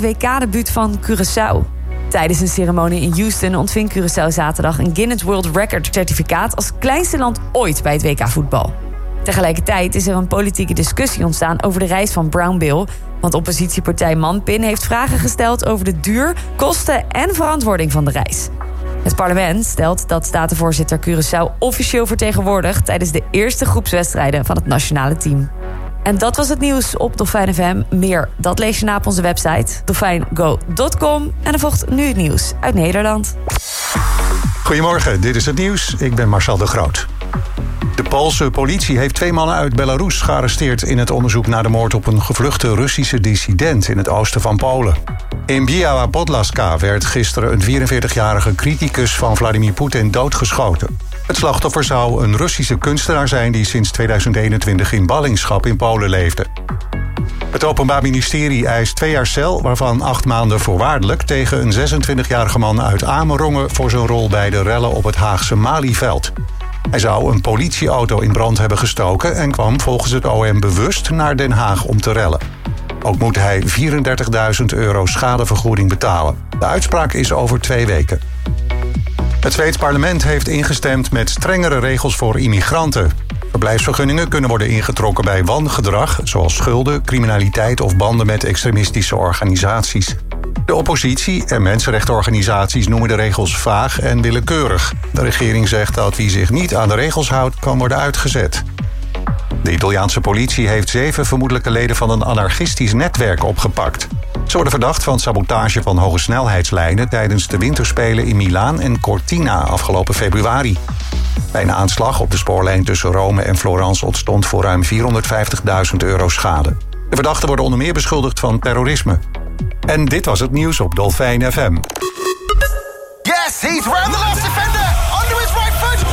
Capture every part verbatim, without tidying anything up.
W K-debuut van Curaçao. Tijdens een ceremonie in Houston ontving Curaçao zaterdag een Guinness World Record certificaat als kleinste land ooit bij het W K-voetbal. Tegelijkertijd is er een politieke discussie ontstaan over de reis van Brown Bill, want oppositiepartij Manpin heeft vragen gesteld over de duur, kosten en verantwoording van de reis. Het parlement stelt dat statenvoorzitter Curaçao officieel vertegenwoordigt tijdens de eerste groepswedstrijden van het nationale team. En dat was het nieuws op Dolfijn F M. Meer, dat lees je na op onze website dolfijn go punt com. En er volgt nu het nieuws uit Nederland. Goedemorgen, dit is het nieuws. Ik ben Marcel de Groot. De Poolse politie heeft twee mannen uit Belarus gearresteerd in het onderzoek naar de moord op een gevluchte Russische dissident in het oosten van Polen. In Biała Podlaska werd gisteren een vierenveertigjarige criticus van Vladimir Poetin doodgeschoten. Het slachtoffer zou een Russische kunstenaar zijn die sinds tweeduizend eenentwintig in ballingschap in Polen leefde. Het Openbaar Ministerie eist twee jaar cel, waarvan acht maanden voorwaardelijk, tegen een zesentwintigjarige man uit Amerongen voor zijn rol bij de rellen op het Haagse Malieveld. Hij zou een politieauto in brand hebben gestoken en kwam volgens het O M bewust naar Den Haag om te rellen. Ook moet hij vierendertigduizend euro schadevergoeding betalen. De uitspraak is over twee weken. Het Zweeds parlement heeft ingestemd met strengere regels voor immigranten. Verblijfsvergunningen kunnen worden ingetrokken bij wangedrag, zoals schulden, criminaliteit of banden met extremistische organisaties. De oppositie en mensenrechtenorganisaties noemen de regels vaag en willekeurig. De regering zegt dat wie zich niet aan de regels houdt, kan worden uitgezet. De Italiaanse politie heeft zeven vermoedelijke leden van een anarchistisch netwerk opgepakt. Ze worden verdacht van sabotage van hogesnelheidslijnen tijdens de winterspelen in Milaan en Cortina afgelopen februari. Bij een aanslag op de spoorlijn tussen Rome en Florence ontstond voor ruim vierhonderdvijftigduizend euro schade. De verdachten worden onder meer beschuldigd van terrorisme. En dit was het nieuws op Dolfijn F M. Yes, he's round the last defender, under his right foot.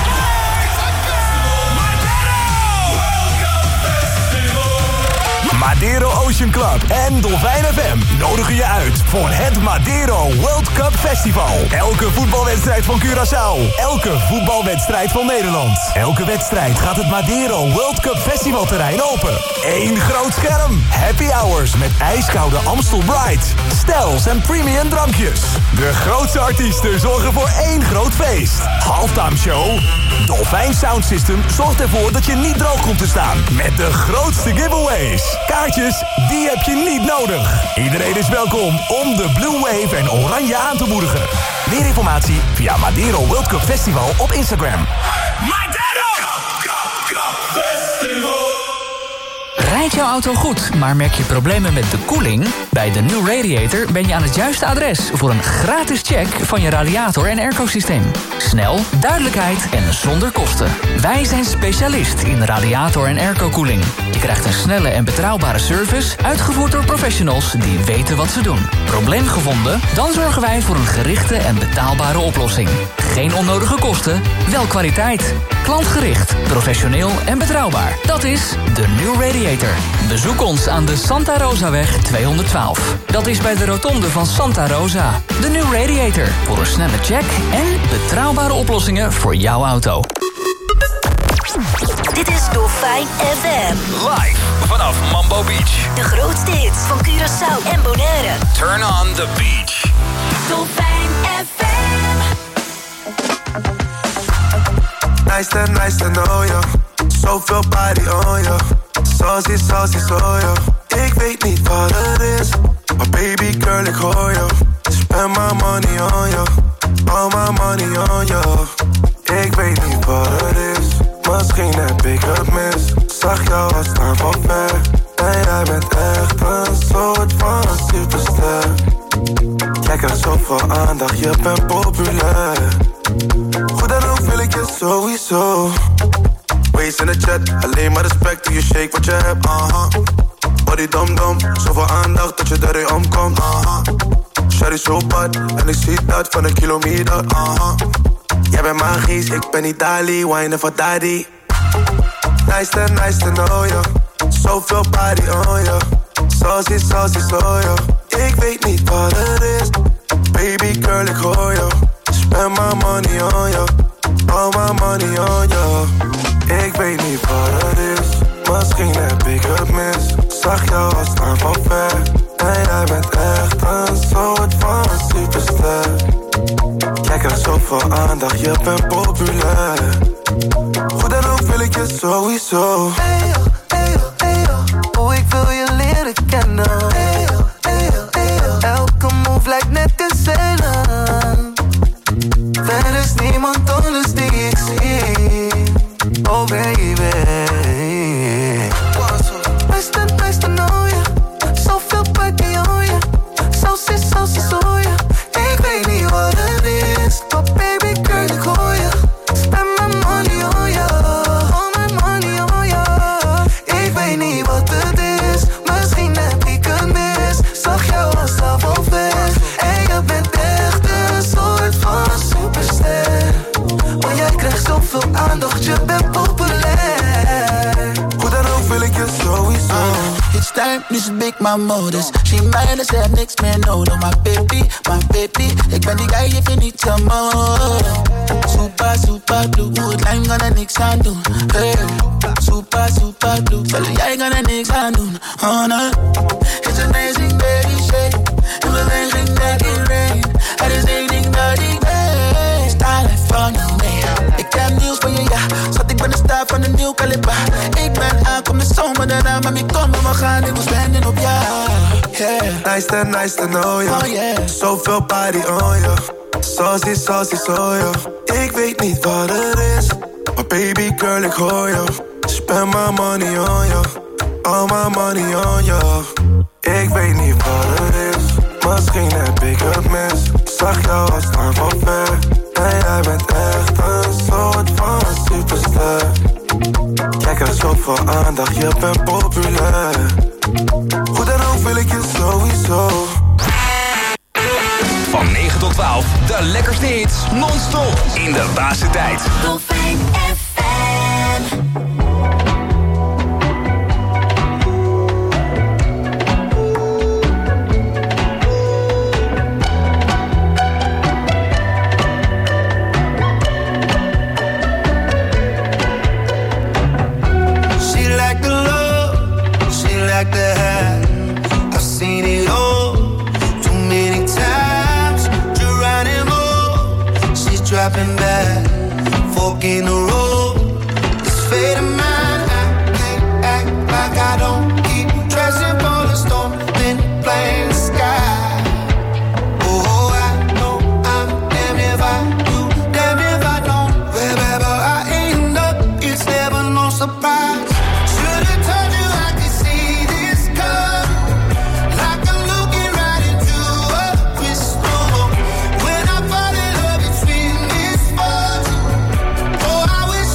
Madeiro Ocean Club en Dolfijn F M nodigen je uit voor het Madeiro World Cup Festival. Elke voetbalwedstrijd van Curaçao, elke voetbalwedstrijd van Nederland. Elke wedstrijd gaat het Madeiro World Cup Festival terrein open. Eén groot scherm, happy hours met ijskoude Amstel Bright, stels en premium drankjes. De grootste artiesten zorgen voor één groot feest. Halftime show. Dolfijn Sound System zorgt ervoor dat je niet droog komt te staan met de grootste giveaways. Kaartjes, die heb je niet nodig. Iedereen is welkom om de Blue Wave en Oranje aan te moedigen. Meer informatie via Madeiro World Cup Festival op Instagram. Madeiro! Cup, cup, cup Festival! Rijdt jouw auto goed, maar merk je problemen met de koeling? Bij de New Radiator ben je aan het juiste adres voor een gratis check van je radiator en airco-systeem. Snel, duidelijkheid en zonder kosten. Wij zijn specialist in radiator en airco-koeling. Je krijgt een snelle en betrouwbare service, uitgevoerd door professionals die weten wat ze doen. Probleem gevonden? Dan zorgen wij voor een gerichte en betaalbare oplossing. Geen onnodige kosten, wel kwaliteit. Klantgericht, professioneel en betrouwbaar. Dat is de New Radiator. Bezoek ons aan de Santa Rosaweg tweehonderdtwaalf. Dat is bij de rotonde van Santa Rosa. De New Radiator. Voor een snelle check en betrouwbare oplossingen voor jouw auto. Dit is Dolfijn F M. Live vanaf Mambo Beach. De grootste hits van Curaçao en Bonaire. Turn on the beach. Dolfijn F M. Nice to, nice to know you. Zoveel body on you. Saucy, saucy, soja. Ik weet niet wat het is, maar baby girl, ik hoor je. Spend my money on you. All my money on you. Ik weet niet wat het is, misschien heb ik het mis. Zag jou al staan van ver. En jij bent echt een soort van superster. Jij krijgt zoveel aandacht, je bent populair. Goed dan ook wil ik je sowieso. Waist in de chat, alleen maar respect toen je shake wat je hebt, aha. Body dom dom, zoveel aandacht dat je erin omkomt, aha. Shawty zo bad, en ik zie dat van een kilometer, aha. Jij bent magisch, ik ben niet Dali, whinen voor daddy. Nice to, nice to know you. Zoveel body on you. Saucy, saucy, soja. Ik weet niet wat het is, baby girl, ik hoor je. Spend my money on you. All my money on you. Ik weet niet wat het is, misschien heb ik het mis. Zag jou al staan van ver. En jij bent echt zoveel aandacht, je bent populair. Hoe dan ook wil ik je sowieso. Hey yo, hey yo, hey yo. Oh, ik wil je leren kennen. Hey yo, hey yo, hey yo. Elke move lijkt net te zijn. Er is niemand anders die ik zie. Oh baby. Nice to, nice to know ya. Zoveel party on ya. Sausie, sausie, soja. Ik weet niet wat het is, maar baby girl, ik hoor ya. Spend my money on ya. All my money on ya. Ik weet niet wat het is, misschien heb ik het mis. Zag jou als avond weg. En je bent echt een soort van superster. Want jij krijgt zoveel aandacht, je bent populair. Hoe dan ook wil ik je sowieso. uh, It's time, nu is big my modus. She mijne, ze heeft niks meer nodig. My baby, my baby. Ik ben die guy, je vindt niet te mooi. Super, super blue. Hoe het lijm, kan er niks aan doen. Hey. Super, super blue. Zal jij kan er niks aan doen. Oh no. It's amazing, baby, shake. In beweging, dat it rain. Het is één ding dat ik weet. Style van je mee. Ik heb nieuws van je, ja. Schat, ik ben de star van een nieuw kaliber. Ik ben aankom de zomer daarna. Mami, kom maar, we gaan. Ik wil spenden op jou. Yeah. Nice to, nice to know ya. Oh yeah. Zoveel party on ya. Saucy, saucy, soja. Ik weet niet wat het is, maar baby girl, ik hoor ya. Spend my money on ya. All my money on ya. Ik weet niet wat het is, misschien heb ik het mis. Zag jou al staan van ver. En jij bent echt een soort van superster. Jij krijgt zoveel aandacht, je bent populair. Hoe dan ook wil ik je sowieso. Van negen tot twaalf, de lekkerste hits, non-stop in de Basistijd. Dolfijn F M. Dropping back, fork in the road. This fate of mine, I can't act like I don't keep dressing for the storm, then playing the sky. Oh, I know I'm damn if I do, damn if I don't. Wherever I end up, it's never no surprise. Should've told you I could see this coming, like I'm looking right into a crystal ball. When I fall in love, it's oh, I wish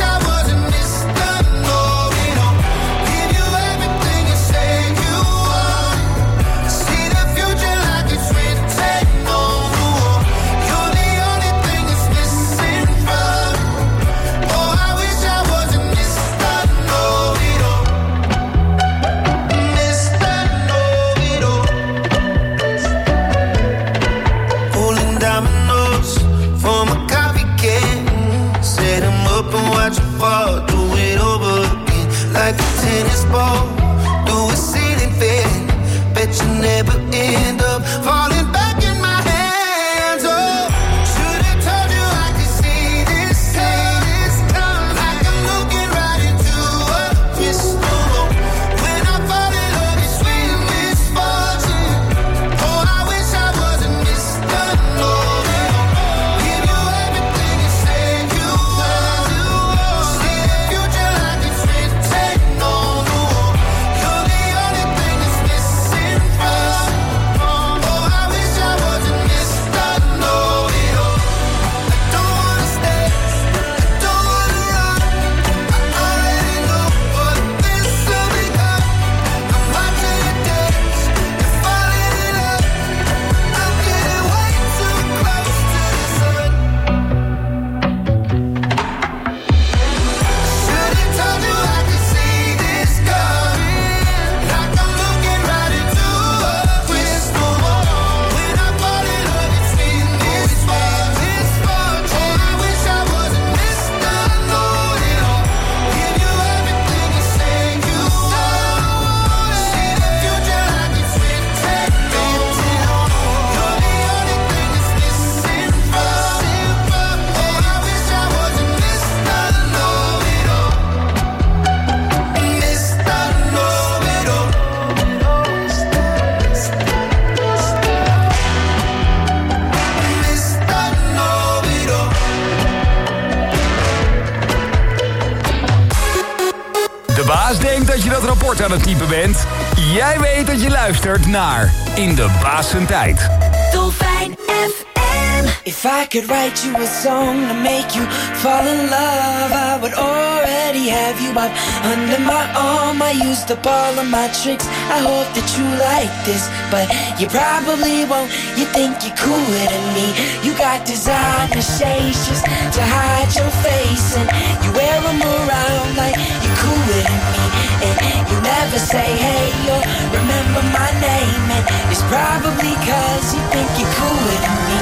rapport aan het typen bent? Jij weet dat je luistert naar In de Baas zijn Tijd. Dolfijn F M. If I could write you a song to make you fall in love, I would already have you up under my arm. I used up all of my tricks, I hope that you like this, but you probably won't. You think you're cooler than me. You got designer shades just to hide your face, and you wear them around like you're cooler than me. And you never say hey or remember my name, and it's probably cause you think you're cooler than me.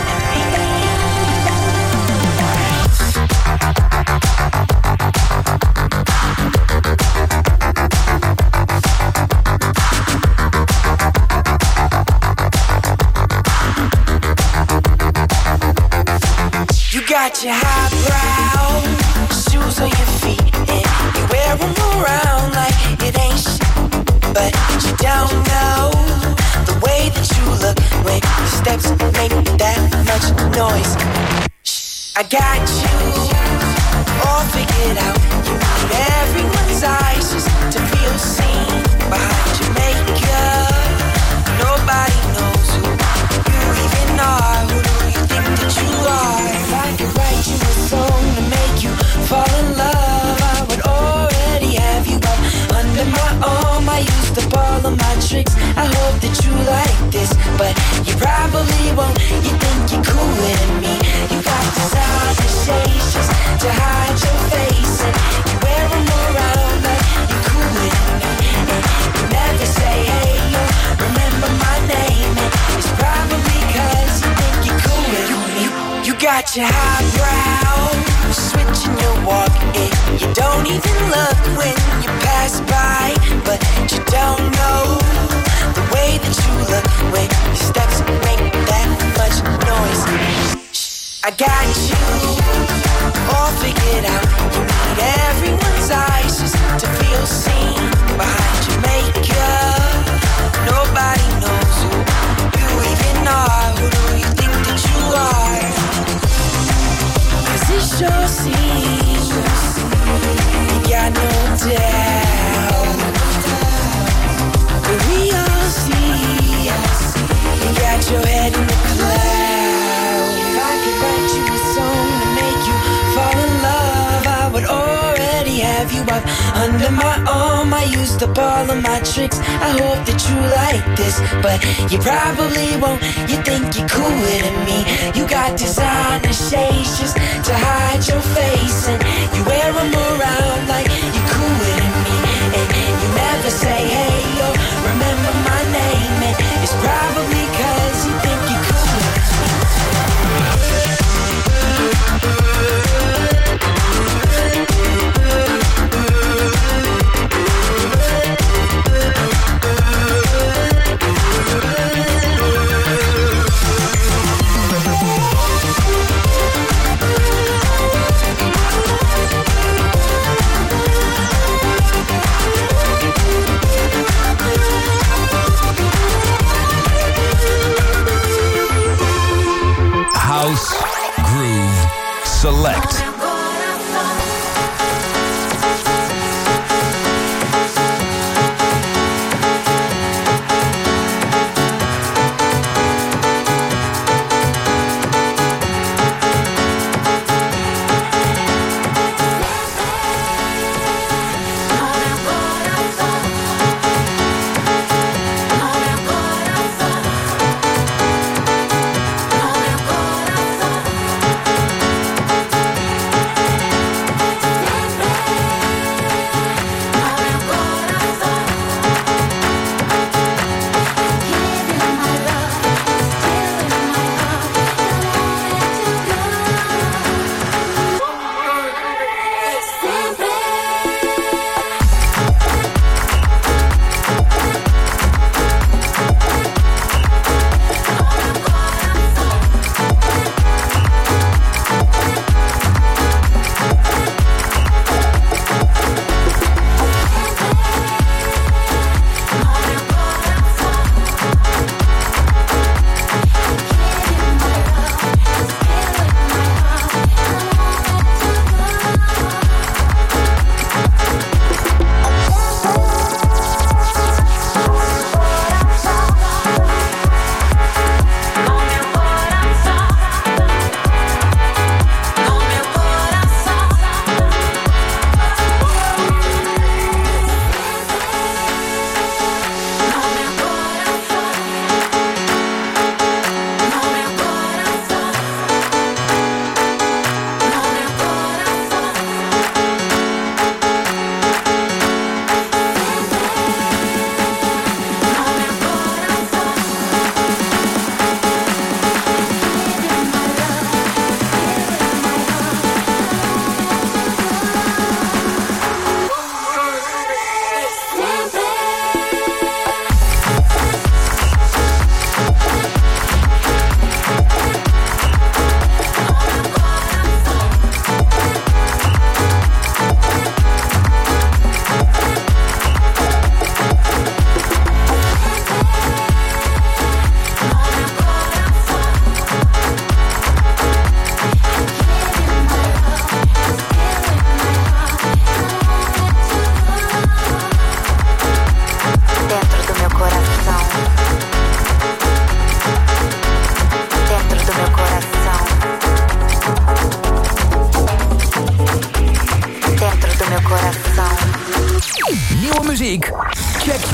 You got your highbrow shoes on your feet, and you wear them around like it ain't shit, but you don't know the way that you look when your steps make that much noise. Shh, I got you all figured out. You need everyone's eyes just to feel seen behind your makeup. Nobody knows who you even are. Who do you think that you are? If I could write you a song to make you fall in love, I would already have you up under my arm. I used up all of my tricks, I hope that you like this, but you probably won't. You think you're cooler than me. You got designer shades just to hide your face, and you wear them around like you're cooler than me. And you never say hey or remember my name, and it's probably cause you think you're cooler than me. You got your highbrow switching your walk, and you don't even look when you pass by, but you don't know the way that you look when your steps make that much noise. Shh, I got you all figured out. You need everyone's eyes just to feel seen behind your makeup. Nobody knows who you even are. Who do you think that you are? Cause it sure seems you got no doubt, but we all see you got your head in the clouds. If I could write you a song to make you fall in love, I would already have you up under my arm. I used up all of my tricks, I hope that you like this, but you probably won't. You think you're cooler than me. You got designer shades just to hide your face, and you wear them around like you're cooler than me. And you never say hey or remember my name, and it's probably cause you think you're cooler than me.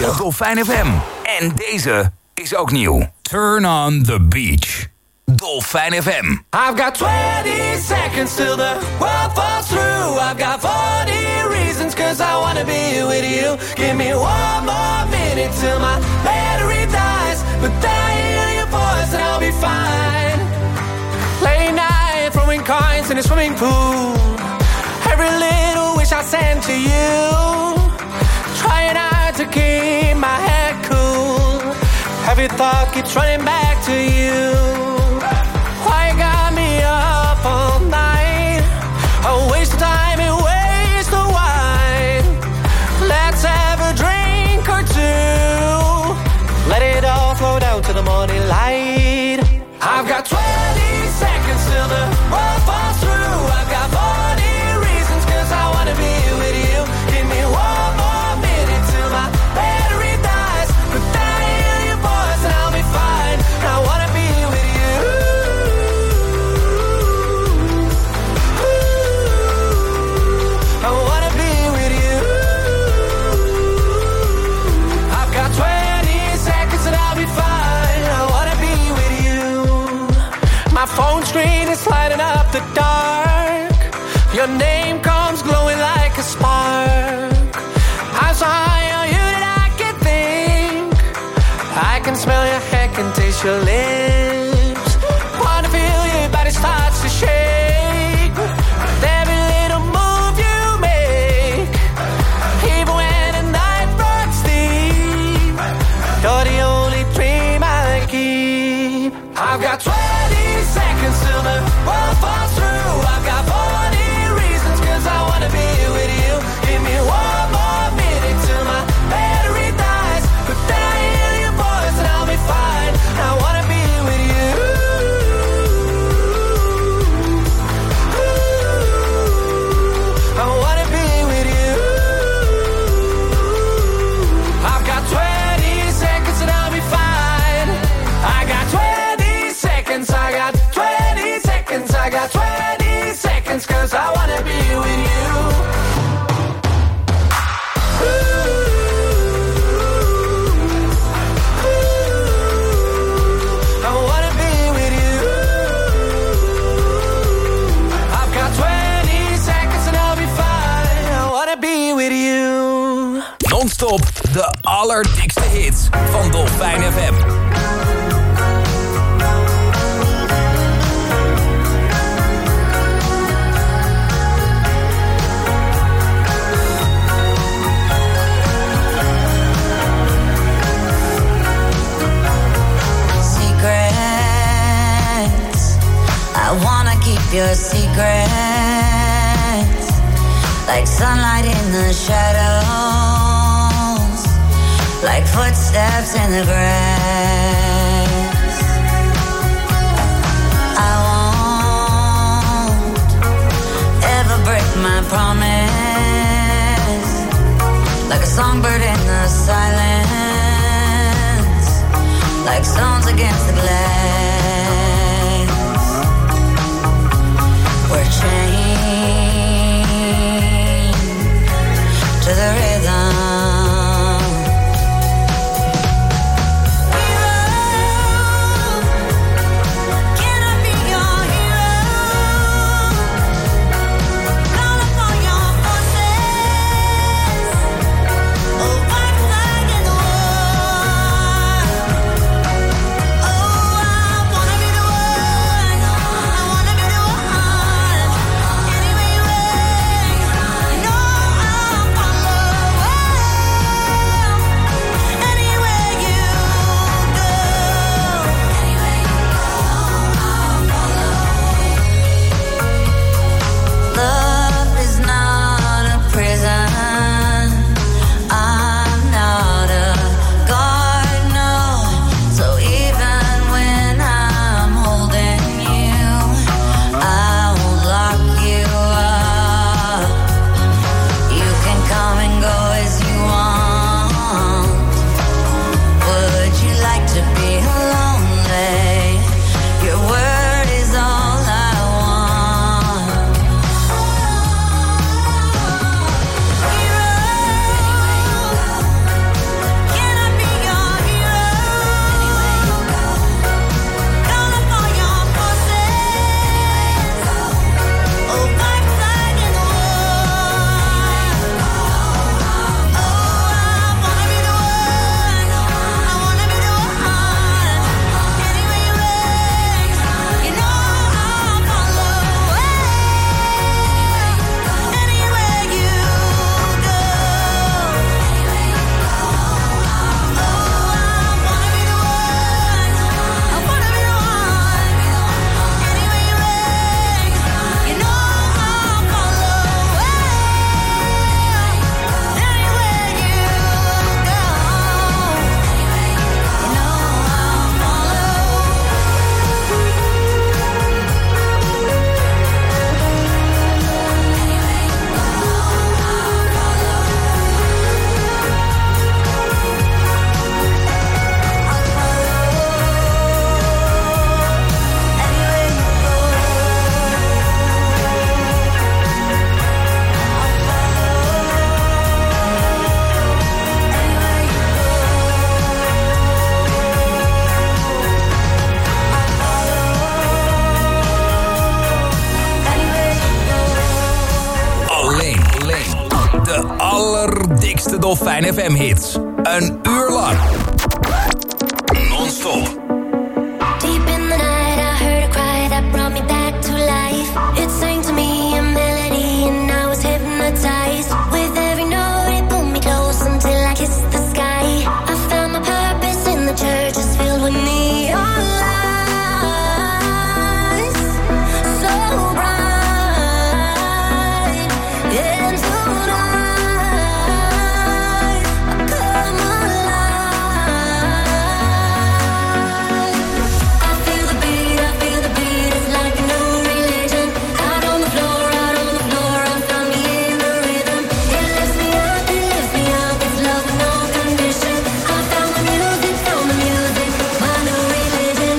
je Dolfijn F M. En deze is ook nieuw. Turn on the beach. Dolfijn F M. I've got twenty seconds till the world falls through. I've got forty reasons cause I wanna be with you. Give me one more minute till my battery dies. But then I hear your voice and I'll be fine. Late night throwing coins in a swimming pool. Every little wish I send to you. Trying hard to keep my head cool. Every thought keeps running back to you. Why you got me up all night? A waste of time and waste of wine. Let's have a drink or two. Let it all flow down to the morning light. I've got twenty seconds till the world falls through. I've got forty reasons cause I wanna be with you. Give me one more minute till my battery dies. But then I hear your voice and I'll be fine. I wanna be with you. I wanna be with you. I've got twenty seconds and I'll be fine. I wanna be with you. My phone screen is lighting up the dark. Your name comes glowing like a spark. I'm so high on you that I can think. I can smell your hair, can taste your lips. Wanna feel your body starts to shake. With every little move you make. Even when the night runs deep. You're the only dream I keep. I've got twenty seconds till the world falls through. I've got forty reasons cause I wanna be with you. Give me one more minute till my battery dies. But then I hear your voice and I'll be fine. I wanna be with you. I wanna be with you. I've got twenty seconds and I'll be fine. I got twenty seconds, I got twenty seconds, I got twenty seconds cause I wanna be with you. I wanna be with you. I've got twenty seconds and I'll be fine. I wanna be with you. Non-stop de allerdikste hits van Dolfijn F M. I wanna keep your secrets, like sunlight in the shadows, like footsteps in the grass. I won't ever break my promise, like a songbird in the silence, like stones against the glass. We're chained to the rhythm. Oh, Dolfijn F M hits. Een uur lang. Non-stop. Deep in the night I heard a cry that brought me back to life. It sang to me a melody and I was hypnotized. With every note it pulled me close until I kissed the sky. I found my purpose in the church is filled with neon lights. So bright. And tonight I come alive. I feel the beat, I feel the beat. It's like a new religion. Out on the floor, out on the floor. I found me in the rhythm. It lifts me up, it lifts me up. It's love with no condition. I found the music, found the music. My new religion.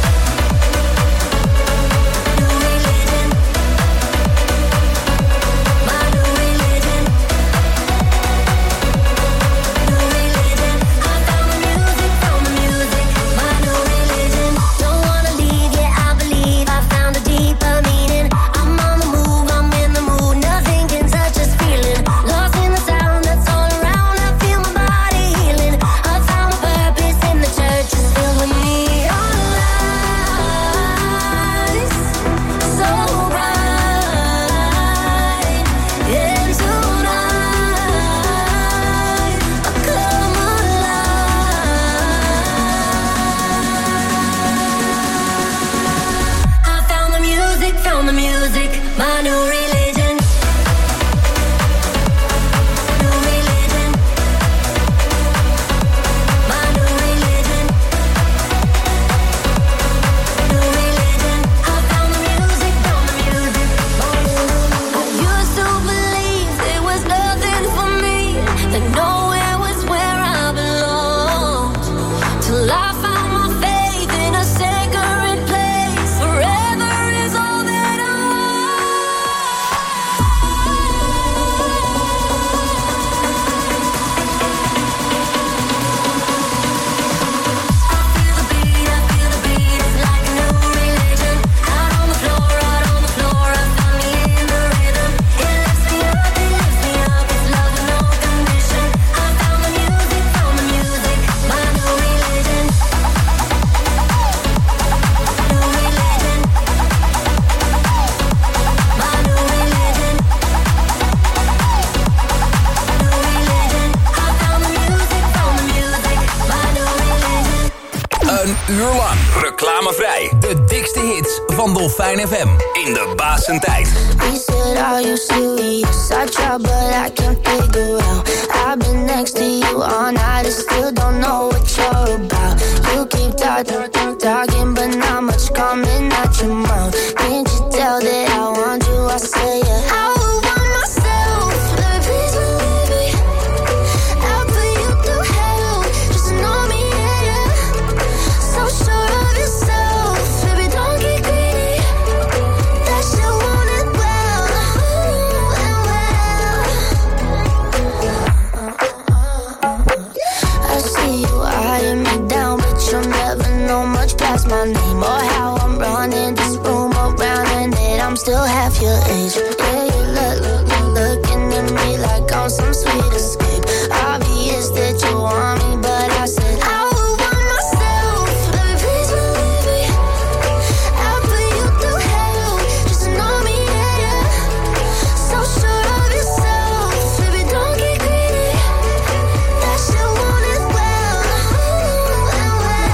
New religion. My new religion. New religion. I found the music, found the music. My new religion. Don't wanna leave, yeah, I believe I found a deeper meaning. I'm on the move, I'm in the mood. Nothing can touch this feeling. Lost in the sound that's all around. I feel my body healing. I found my purpose in the church is filled with neon lights. So bright. And tonight I come alive. I found the music, found the music. My new religion. New religion. My new religion. New religion. I found the music, found the music. I used to believe there was nothing for me, that nowhere was where I belonged. Till I found my faith in a sacred place. Forever is all that I feel the beat, I feel the beat. It's like a new religion. Out on the floor, out on the floor. I found me in the rhythm. It lifts me up, it lifts me up. It's love with no condition. I found the music, found the music. My new religion. New religion. My new religion. New religion. I found the music, found the music. My new religion. Een uur lang reclamevrij. De dikste hits van Dolfijn F M. In de Basentijd. He said, are you serious? I try, but I can't figure out. I've been next to you all night and still don't know what you're about. You keep talking, talking, but not much coming out your mouth. Can't you tell that I want you? I say, yeah. I would want myself. Baby, please believe me. I'll put you through hell. Just know me, yeah, yeah. So sure of yourself. Baby, don't get greedy. That shit want it well, and well. I see you eyeing me down, but you'll never know much past my name or how I'm running this room around, and that I'm still half your age. Yeah, you look, look, look, looking at me like I'm some sweet escape. Obvious that you want me, but I said I would want myself. Baby, please believe me. I'll put you through hell. Just know me, yeah, yeah. So sure of yourself. Baby, don't get greedy. That shit want it well, and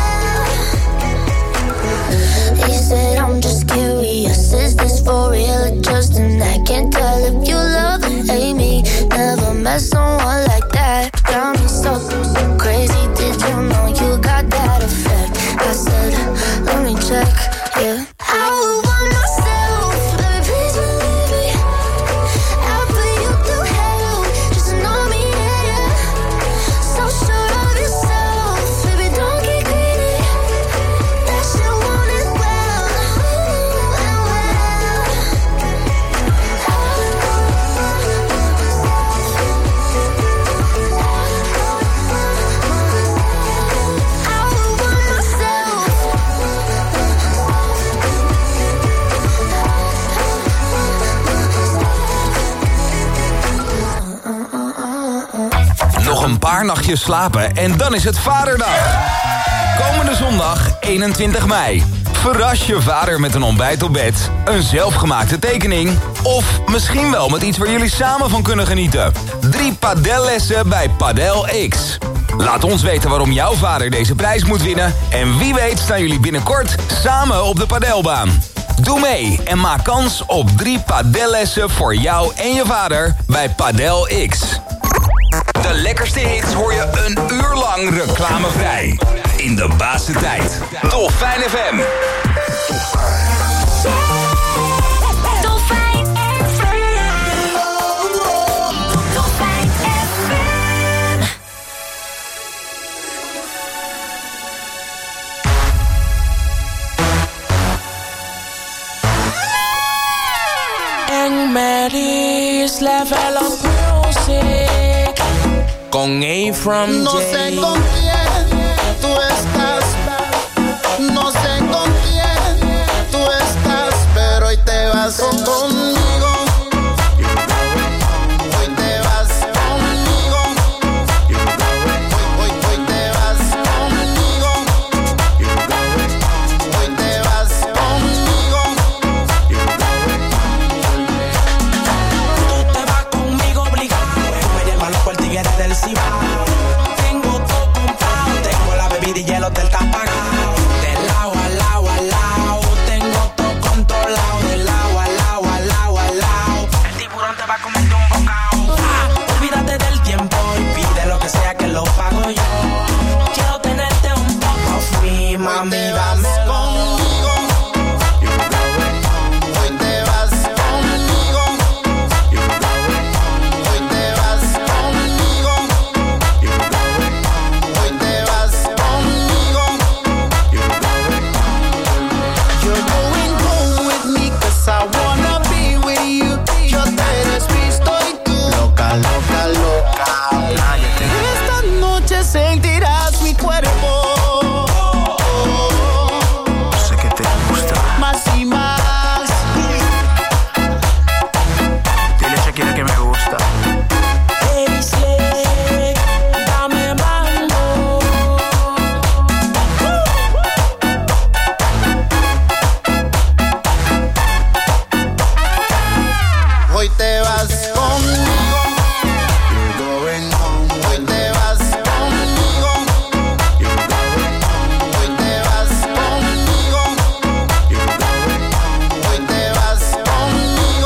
well. He said, I'm just curious. Is this for real or just an act? Can't tell if you love or hate me. Never met someone like that. Got me so crazy. Did you know you got that effect? I said, let me check, yeah. I would want myself. Baby, please believe me. I'll put you through hell. Just know me, yeah, yeah. So sure of yourself. Baby, don't get greedy. That shit want it well, and well. I would want myself. paar nachtjes slapen en dan is het Vaderdag. Komende zondag, eenentwintig mei. Verras je vader met een ontbijt op bed, een zelfgemaakte tekening... of misschien wel met iets waar jullie samen van kunnen genieten. Drie padellessen bij Padel X. Laat ons weten waarom jouw vader deze prijs moet winnen... en wie weet staan jullie binnenkort samen op de padelbaan. Doe mee en maak kans op drie padellessen voor jou en je vader bij Padel X. De lekkerste hits hoor je een uur lang reclamevrij. In de baasste tijd. Dolfijn F M. Dolfijn F M. Dolfijn F M. En Mary's level of music con A from No J. sé con quién tú estás, no sé con quién tú estás, pero hoy te vas conmigo. Hoy te vas conmigo. Hoy, hoy, hoy te vas conmigo. Hoy te vas conmigo. Tú te vas conmigo obligado. Me llevan los cuartigueros del Cibao. Tengo todo comprado. Tengo la bebida y hielo del tapagao. Del lado al lado al lado. Tengo todo controlado. Del lado al lado al lado al lado. El tiburón te va a comer de un bocado. Ah, olvídate del tiempo y pide lo que sea que lo pago yo. Quiero tenerte un poco of me, mami, dámelo. Hoy te vas conmigo. Hoy te vas conmigo. Hoy te vas conmigo. You're going home with me 'cause I wanna be with you. Yo te despisto y tú loca, loca, loca. Esta noche sentirás mi cuerpo. Sé que te gusta. Más y más. Dile a Shakira que me gusta. Baby Slay, dame mambo. Hoy te vas conmigo. You're going home. Hoy te vas conmigo. Hoy te vas conmigo. Hoy te vas conmigo.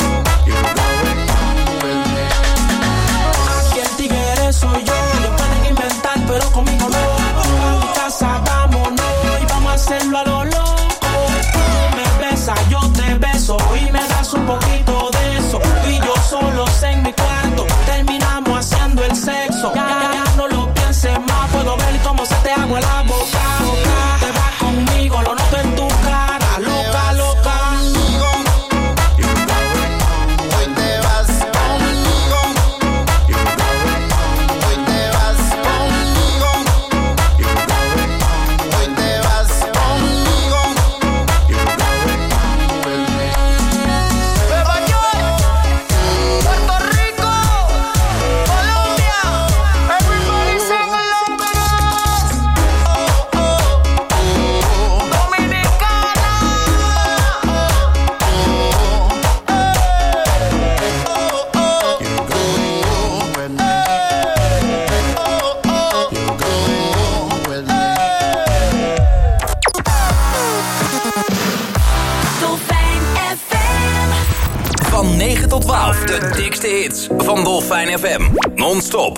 Aquí el tigre soy yo. Lo pueden inventar, pero conmigo no. A mi casa vámonos y vamos a hacerlo a lo loco. Tú me besas, yo te beso y me das un poquito de eso. Tú y yo solos en mi cuarto terminamos haciendo el sexo. Ya, ya no lo pienses más, puedo ver cómo se te agua la boca. Te vas conmigo, lo noto en tu cara, loca, loca. Hoy te vas conmigo. Hoy te vas conmigo. Hoy te vas conmigo. Nueva York, Puerto Rico, Colombia, everybody sing along with us. Oh, oh, oh. Dominicana. Oh, Dolfijn F M. Van negen tot twaalf, de dikste hits van Dolfijn F M. Non-stop.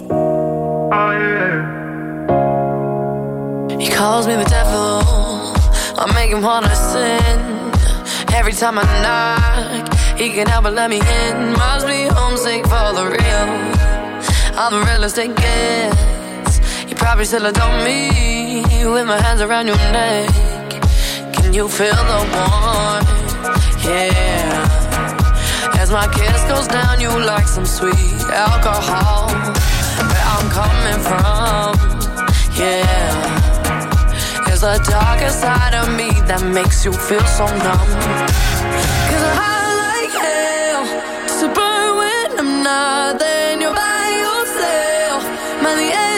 He calls me the devil, I make him wanna sin. Every time I knock, he can't help but let me in. Must be homesick for the real, I'm the realest it gets. You probably still adore me, with my hands around your neck. Can you feel the warmth? Yeah. As my kiss goes down, you like some sweet alcohol. Where I'm coming from, yeah. It's the darkest side of me that makes you feel so numb. Cause I like hell to burn when I'm not, then you're by yourself. Man, the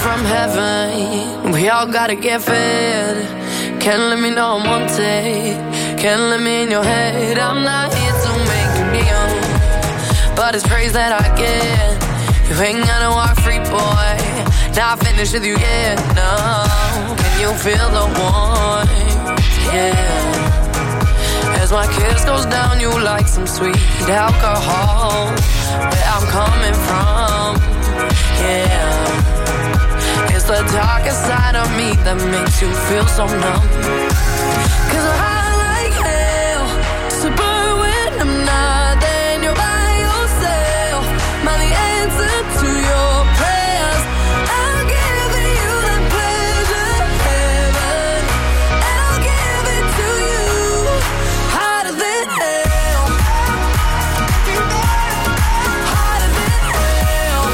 from heaven. We all gotta get fed. Can't let me know I'm wanted. Can't let me in your head. I'm not here to make you kneel, but it's praise that I get. You ain't gonna walk free, boy. Not finished with you yet, no. Can you feel the warmth? Yeah. As my kiss goes down, you like some sweet alcohol. Where I'm coming from, yeah. It's the darkest side of me that makes you feel so numb. Cause I like hell to burn when I'm not there and you're by yourself. Am I the answer to your prayers? I'll give you the pleasure of heaven, and I'll give it to you harder than hell. Harder than hell.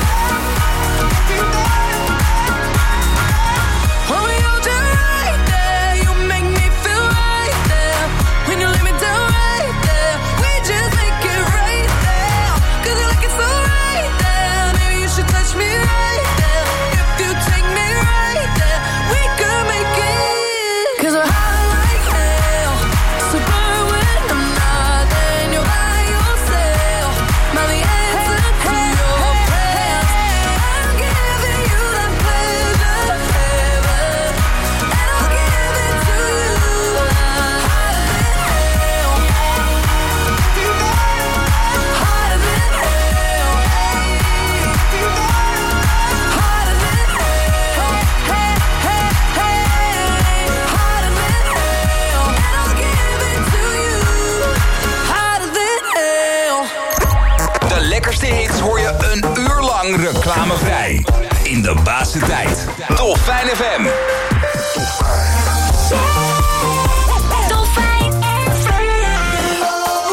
When we hold you right there, you make me feel right there. When you lay me down right there, we just make it right there. Cause you look it so right there. Maybe you should touch me right there. If you take me right there, we could make it. Cause we're high like hell, so burn when I'm not there and you're by yourself. Am I the answer to your prayers? I'm giving you the pleasure of heaven, and I'll give it to you harder than hell. Harder than hell. Harder than hell. Hey, hey, hey. Harder than hell. And I'll give it to you harder than hell. De lekkerste hits hoor je een uur lang reclamevrij. In de baas tijd. Dolfijn F M. Dolfijn F M.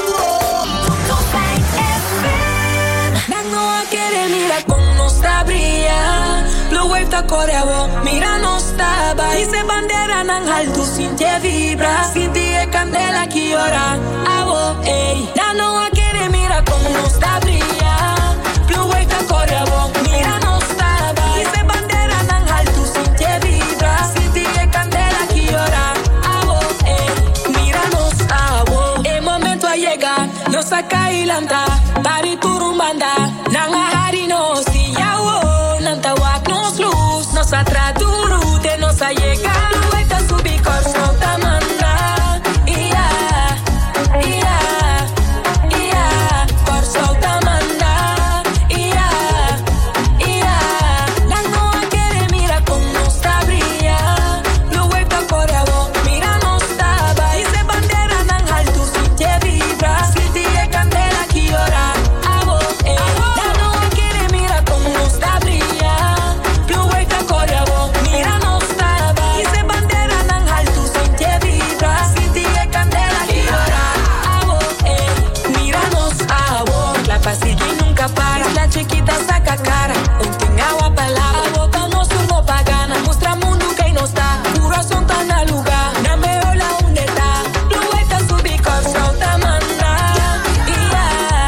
Dolfijn F M. Nangoa quiere mira como está brilla. Blue wave ta coreabo, mira no estaba. Dice bandera nangal, tu sinti vibra. Sinti e candela que ora. Abo, ey. Nangoa quiere mira como está brilla. Blue wave ta coreabo, mira no estaba. Dice bandera nangal, tu sinti vibra. Sinti e candela que ora. Abo, ey. Mira no estaba. El momento a llegar, no saca y lanta. Bari turumbanda, nanga hari no si yawo. Nanta wak nos luz, nos atraduru, te nos a llegar. Vuelta subir corso tamanda. Ia, ia, ia, corso tamanda. Ia, ia. Nangoa quiere mira como está brilla. Blue wave ta coreabo, mira no estaba. Dice bandera nangal, tu sinti vibra. Sinti e candela que ora. Abo, eh. Nangoa quiere mira como está brilla. Blue wave ta coreabo, mira no estaba. Dice bandera nangal, tu sinti vibra. Sinti e candela que ora. Abo, eh. Mira nos abo. La pasilla y nunca para. La chiquita saca cara. Un agua palabra. A boca no surno pagana. Mostra mundo que no está. Puro son tan al lugar. Na me hola unde está. Blue wave ta subi corso tamanda. Ia,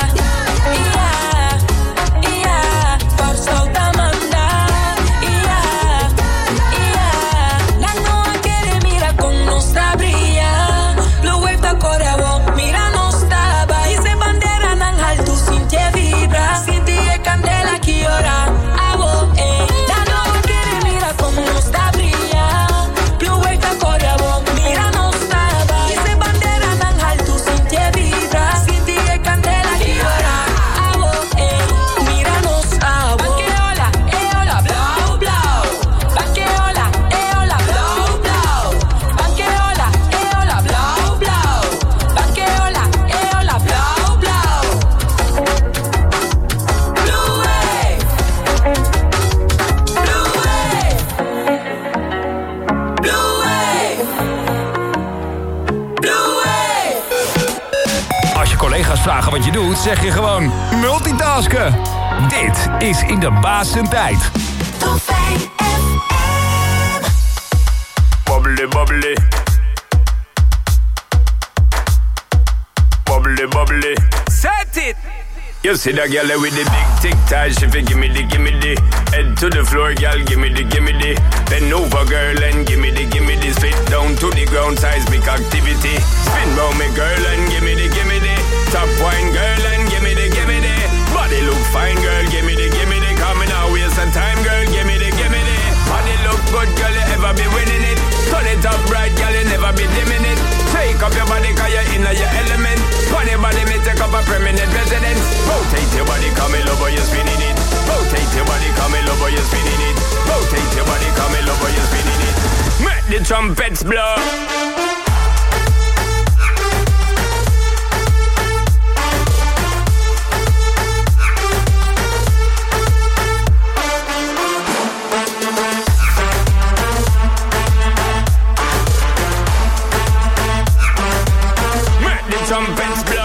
ia, ia. Corso tamanda. Ia, ia. Nangoa quiere mira como está brilla. Blue wave ta coreabo, mira no estaba. Dice bandera nangal, tu sinti vibra. Sinti e candela que ora. Abo, eh. Nangoa quiere mira como está brilla. Blue wave ta coreabo, mira no estaba. Dice bandera nangal, tu sinti vibra. Sinti e candela que ora. Abo, eh. Mira no estaba. Banqueola, eh hola, blau, blau. Banqueola, eh hola, blau, blau. Banqueola, eh hola, blau, blau. Banqueola, eh hola, blau, blau. Blue wave. Blue wave. Blue wave. Blue wave. Als je collega's vragen wat je doet, zeg je gewoon multitasken. Dit is in de baas tijd. Dolfijn F M. Bubbly, bubbly. Bubbly, bubbly. Set it! You see that girl with the big tic tac, she fi gimme the, gimme the. Head to the floor, girl, gimme the, gimme the. Bend over, girl, and gimme the, gimme the. Spit down to the ground, seismic activity. Spin round me, girl, and gimme the, gimme the. Top wine, girl, and gimme the, gimme the. Body look fine, girl, gimme the, gimme the. Coming out, waste some time, girl, gimme the, gimme the. Body look good, girl, you ever be winning it. Turn it up right, girl, you never be dimming it. Take up your body, cause you're in your element. Funny body, me take up a permanent residence. Rotate your body, come in love, you're spinning it. Rotate your body, come in love, you're spinning it. Rotate your body, come in love, you're spinning it. Make the trumpets blow. Trumpets blow.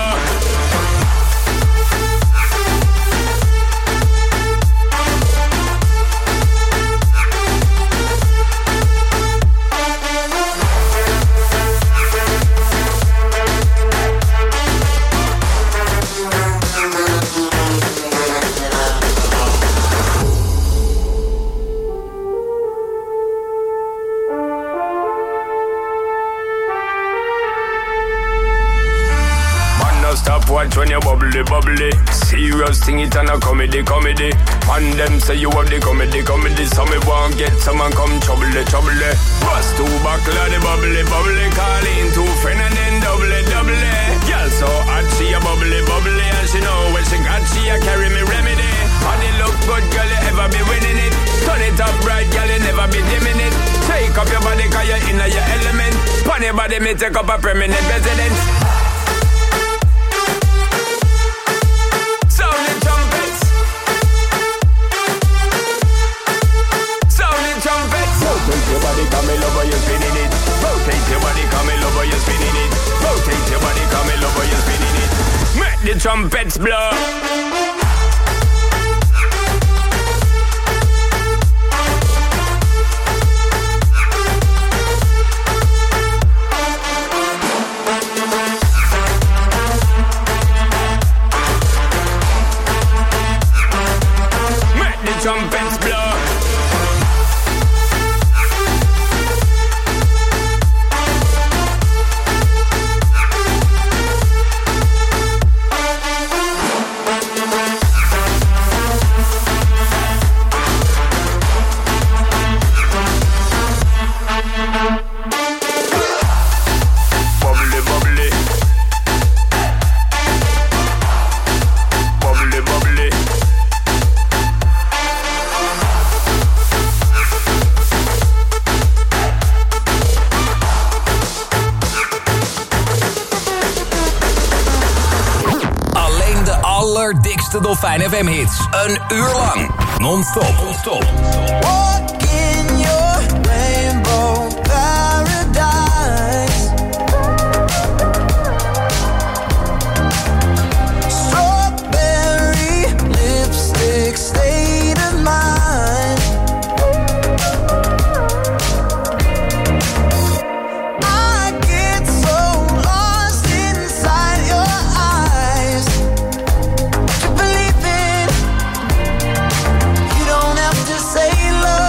Watch when you bubbly, bubbly. Serious thing, it and a comedy, comedy. And them say you have the comedy, comedy. So me won't get someone come trouble, trouble. Bust two buckle of the bubbly, bubbly. Call in two friend and then double, double. Girl so hot, she a bubbly, bubbly. And she know when she got, she a carry me remedy. Body look good, girl, you ever be winning it. Turn it up right, girl, you never be dimming it. Take up your body, cause you're in your element. Pon your body, me take up a permanent residence. Rotate your body, come in love, you're spinning it. Rotate your body, come in love, you're spinning it. Rotate your body, come in love, you're spinning it. Make the trumpets blow. Make the trumpets blow. De Dolfijn F M hits. Een uur lang. Non-stop. Non-stop. Walk in your rainbow paradise. Strawberry lipstick state of mind. I get so lost inside your eyes. Say love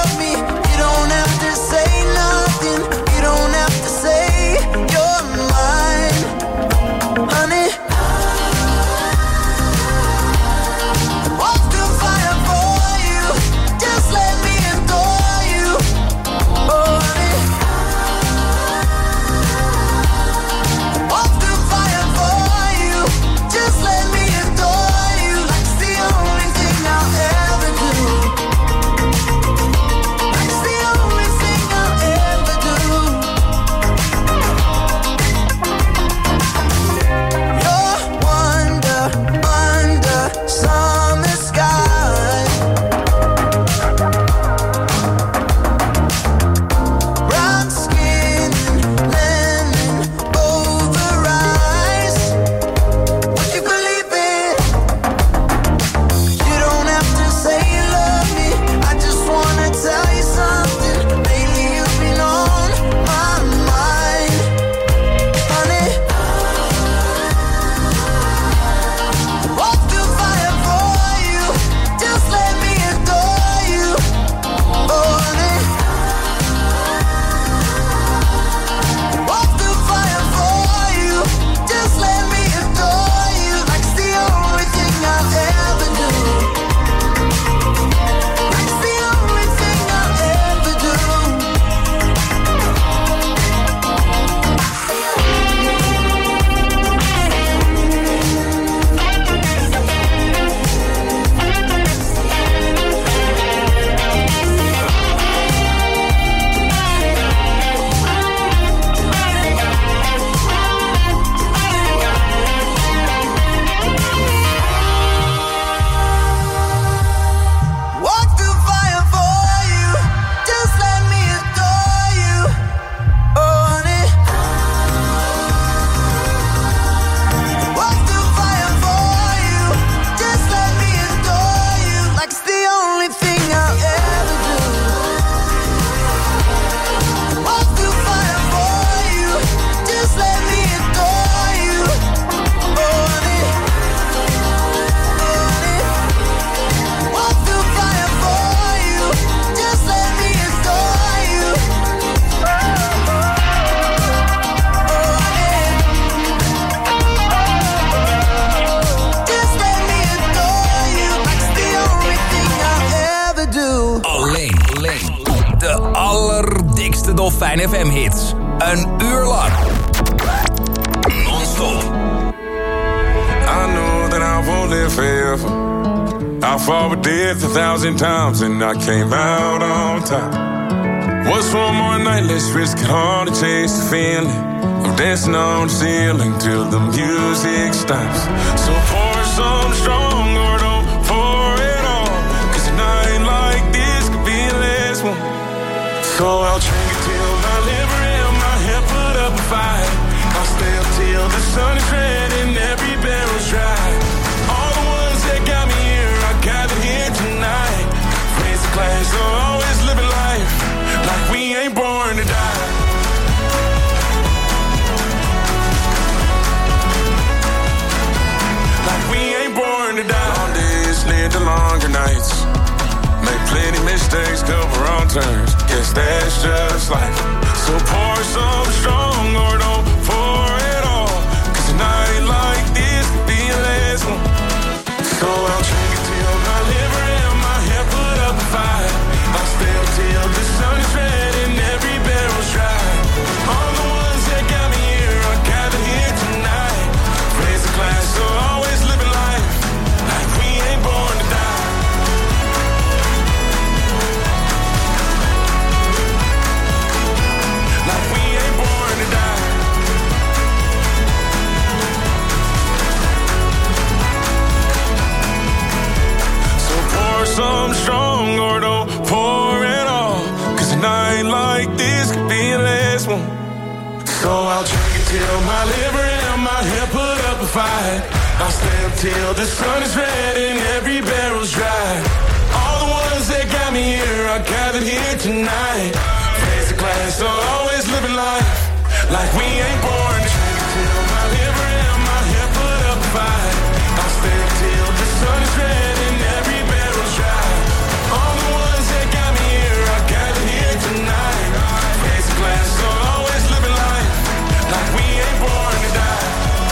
Dolfijn F M hits. Een uur lang. Non-stop. I know that I won't live forever. I fought with death a thousand times and I came out on top. What's one more night? Let's risk it all to chase the feeling of dancing on the ceiling till the music stops. So pour some strong or don't pour it all, 'cause a night like this could be the last one. So I'll drink it till my liver and my head put up a fight. I'll stay up till the sun is red and every barrel's dry. All the ones that got me here are gathered here tonight. Raise the glass, so always living life like we ain't born to die. Like we ain't born to die. Long days lead to longer nights. Make plenty mistakes, couple wrong turns. Guess that's just life. So pour some strong or don't pour it all, 'cause a night like this could be the last one. So I'll drink it till my liver and my head put up a fight. I'll stay up till the sun is red and every barrel's dry. All the ones that got me here are gathered here tonight. Raise a glass, so always living life like we ain't born to die. Like we ain't born to die. So pour some strong or don't pour it all, 'cause a night like this could be the last one. So I'll drink it till my liver and my head put up a fight. I'll stay up till the sun is red and every barrel's dry. All the ones that got me here are gathered here tonight. Raise a glass, so always living life like we ain't born. Drink it till my liver and my head put up a fight. I'll stay up till the sun is red and every barrel's dry. All the ones that got me here are gathered here tonight. Raise a glass, so always living life like we ain't born to die.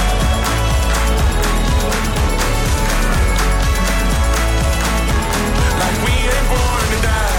Like we ain't born to die.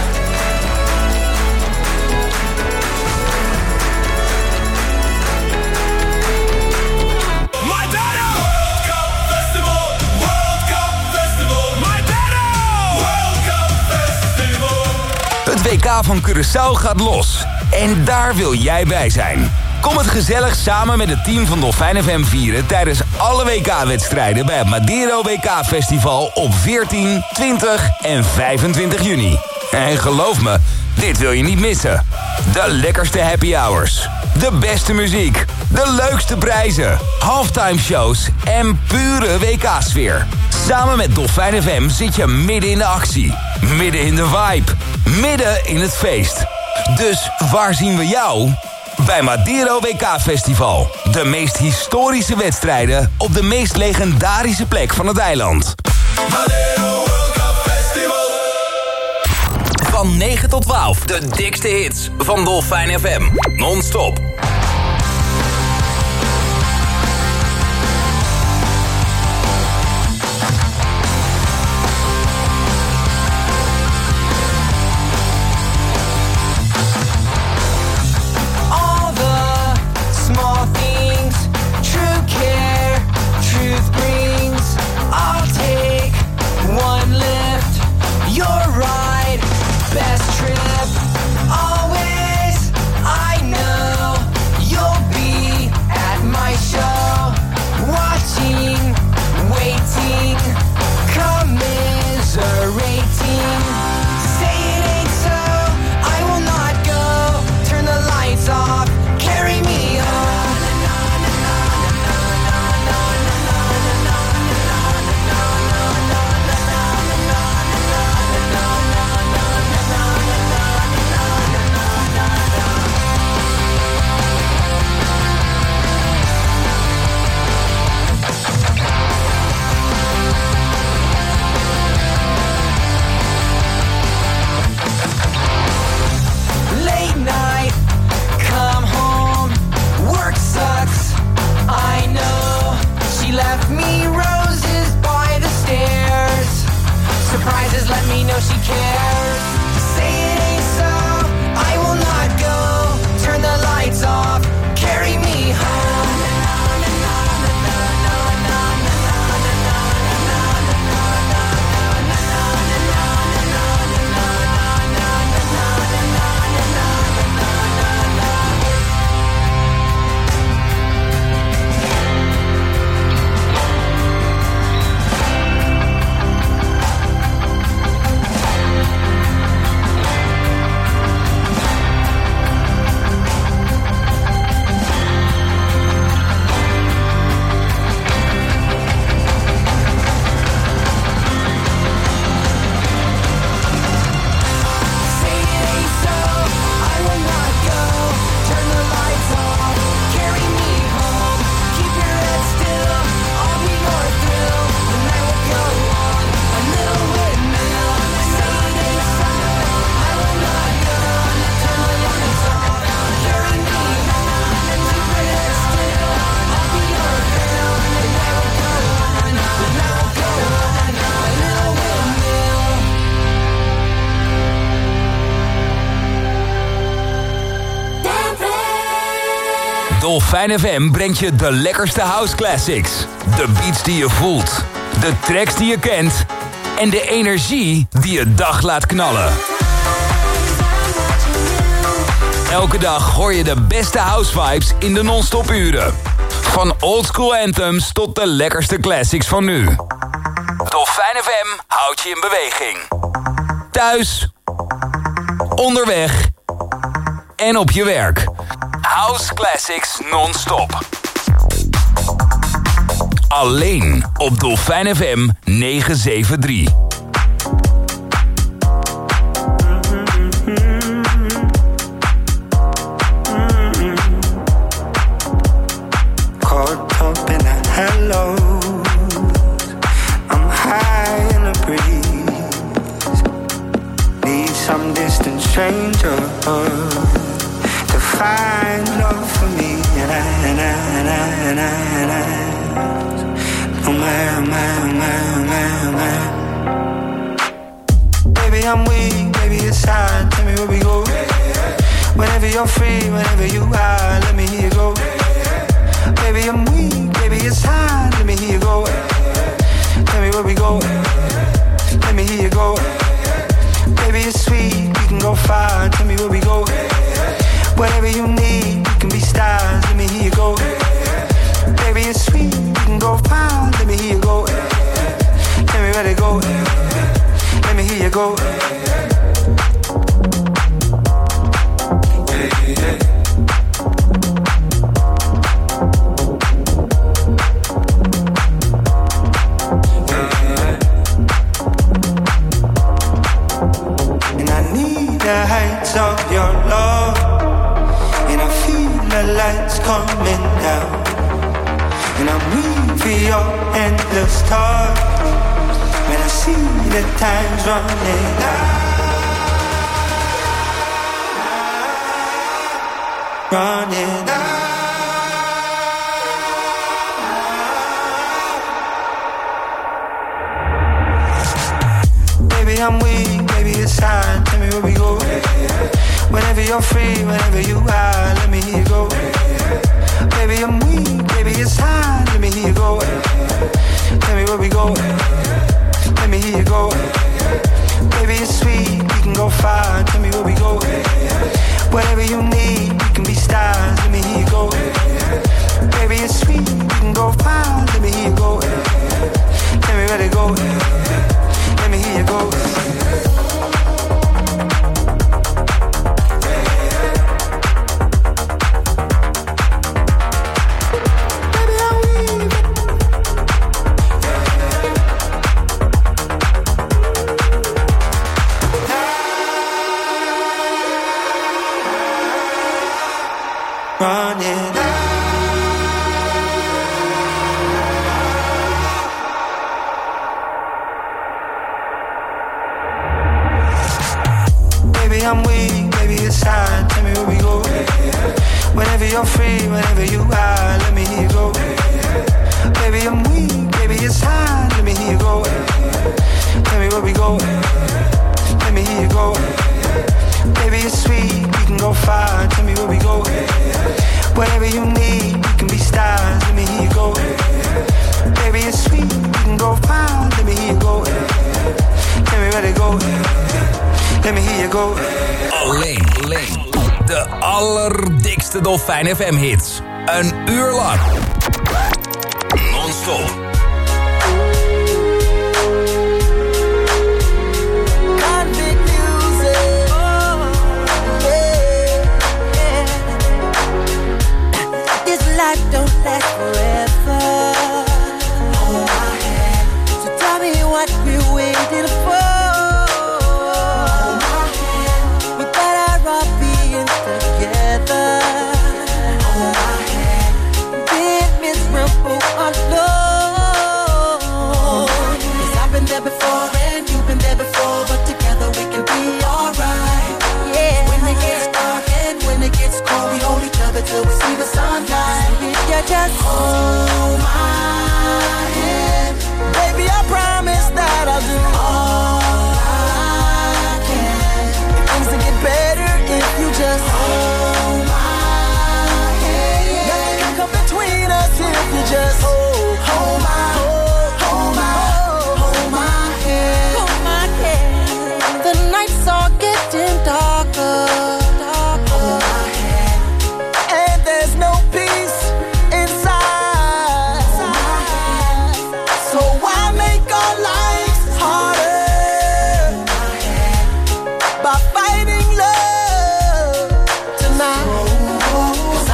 Maidano! World Cup Festival! World Cup Festival! Maidano! World Cup Festival! Het W K van Curaçao gaat los. En daar wil jij bij zijn. Kom het gezellig samen met het team van Dolfijn F M vieren tijdens alle W K-wedstrijden bij het Madeiro W K Festival op veertien, twintig en vijfentwintig juni. En geloof me, dit wil je niet missen. De lekkerste happy hours, de beste muziek, de leukste prijzen, halftime shows en pure W K-sfeer. Samen met Dolfijn F M zit je midden in de actie, midden in de vibe, midden in het feest. Dus waar zien we jou? Bij Madeiro W K Festival. De meest historische wedstrijden op de meest legendarische plek van het eiland. Madeiro World Cup Festival! Van negen tot twaalf, de dikste hits van Dolfijn F M. Non-stop. Small things, true care, truth brings. I'll take one lift, your ride, best trip. Always, I know Dolfijn F M brengt je de lekkerste house classics. De beats die je voelt. De tracks die je kent. En de energie die je dag laat knallen. Elke dag hoor je de beste house vibes in de non-stop uren. Van oldschool anthems tot de lekkerste classics van nu. Dolfijn F M houdt je in beweging. Thuis, onderweg en op je werk. House Classics non-stop. Alleen op Dolfijn F M negen zeven drie. Caught up in a hello. I'm high in the breeze. Need some distant stranger to find love for me. And I, and I, and I, and I, and I. Oh my, oh my, oh my, oh my, oh my. Baby, I'm weak, baby, it's hard. Tell me where we go. Whenever you're free, whenever you are, let me hear you go. Baby, I'm weak, baby, it's hard. Let me hear you go. Tell me where we go. Let me hear you go. Baby, it's sweet, we can go far. Tell me where we go. Whatever you need, we can be stars. Let me hear you go. Baby, it's sweet, we can go far. Let me hear you go. Tell me where to go. Let me hear you go. The heights of your love, and I feel the lights coming down, and I'm weak for your endless talk. When I see the time's running out, running out. Baby, I'm weak, baby, it's hard. Tell me where we go. Whenever you're free, whenever you are, let me hear you go. Baby, I'm weak, baby, it's hard. Let me hear you go. Tell me where we go. Let me hear you go. Baby, it's sweet, we can go far. Tell me where we go. Whatever you need, we can be stars. Let me hear you go. Baby, it's sweet, we can go far. Let me hear you go. Tell me where to go. Let me hear you go. I'm weak, baby, it's hard. Tell me where we go. Whenever you're free, whenever you are, let me hear you go. Baby, I'm weak, baby, it's hard. Let me hear you go. Tell me where we go. Let me hear you go. Baby, it's sweet, we can go far. Tell me where we go. Whatever you need, we can be stars. Let me hear you go. Baby, it's sweet, we can go far. Let me hear you go. Tell me where to go. Let me hear you go. Alleen, alleen. De allerdikste Dolfijn F M hits. Een uur lang. Non-stop. Life don't last forever. Hold my hand. So tell me what we're waiting for. Hold my hand. We better all be together. Hold my hand. Being miserable alone. Cause I've been there before and you've been there before, but together we can be alright. Yeah. When it gets dark and when it gets cold, we hold each other till we see the sunlight. You just hold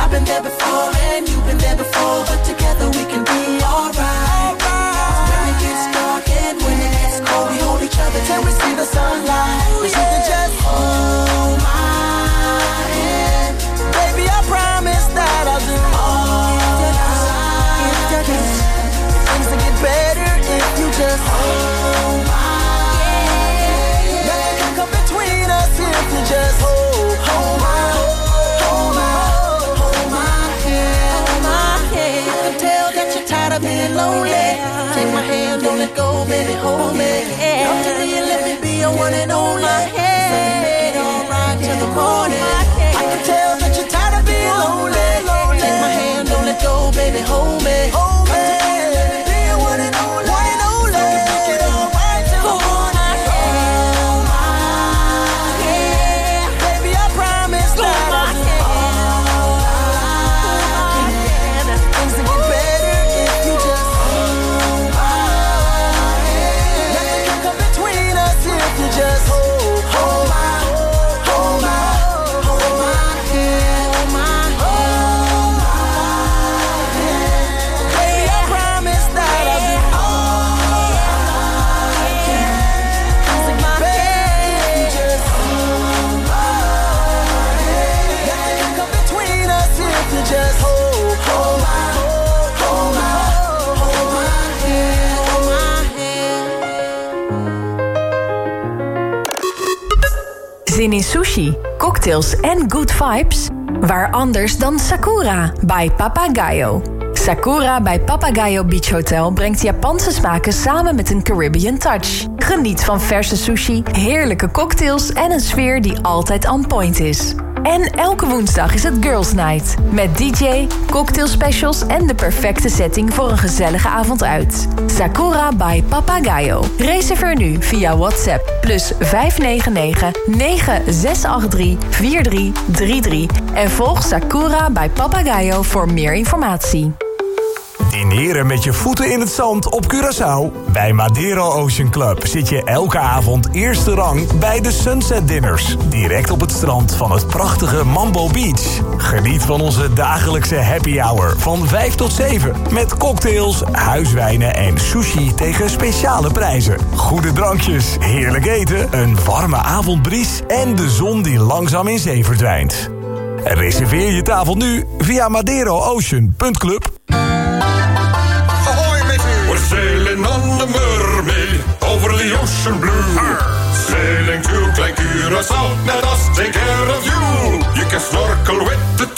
I've been there before and you've been there before, but together we can be alright. When it gets dark and when it gets cold, we hold each other till we see the sunlight. Cause you can just hold my hand, baby. I promise that I'll do all that I can. Things will get better if you just hold my hand. Nothing can come between us if you just hold, hold my, hold my, hold my hand, hold my hand. I can tell that you're tired of being lonely. Take my hand, don't let go, baby, hold me. Come to me and let me be your one and only. So we make it alright till the morning. I can tell that you're tired of being lonely. Take my hand, don't let go, baby, hold me. Hold me. Zin in sushi, cocktails en good vibes? Waar anders dan Sakura bij Papagayo. Sakura bij Papagayo Beach Hotel brengt Japanse smaken samen met een Caribbean touch. Geniet van verse sushi, heerlijke cocktails en een sfeer die altijd on point is. En elke woensdag is het Girls Night. Met D J, cocktailspecials en de perfecte setting voor een gezellige avond uit. Sakura by Papagayo. Reserveer nu via WhatsApp plus vijf negen negen, negen zes acht drie, vier drie drie drie. En volg Sakura by Papagayo voor meer informatie. Dineren met je voeten in het zand op Curaçao? Bij Madero Ocean Club zit je elke avond eerste rang bij de Sunset Dinners. Direct op het strand van het prachtige Mambo Beach. Geniet van onze dagelijkse happy hour van vijf tot zeven. Met cocktails, huiswijnen en sushi tegen speciale prijzen. Goede drankjes, heerlijk eten, een warme avondbries en de zon die langzaam in zee verdwijnt. Reserveer je tafel nu via maderoocean punt club. We're sailing on the mermaid over the ocean blue. Arr. Sailing to Klein Curaçao, let us take care of you. You can snorkel with the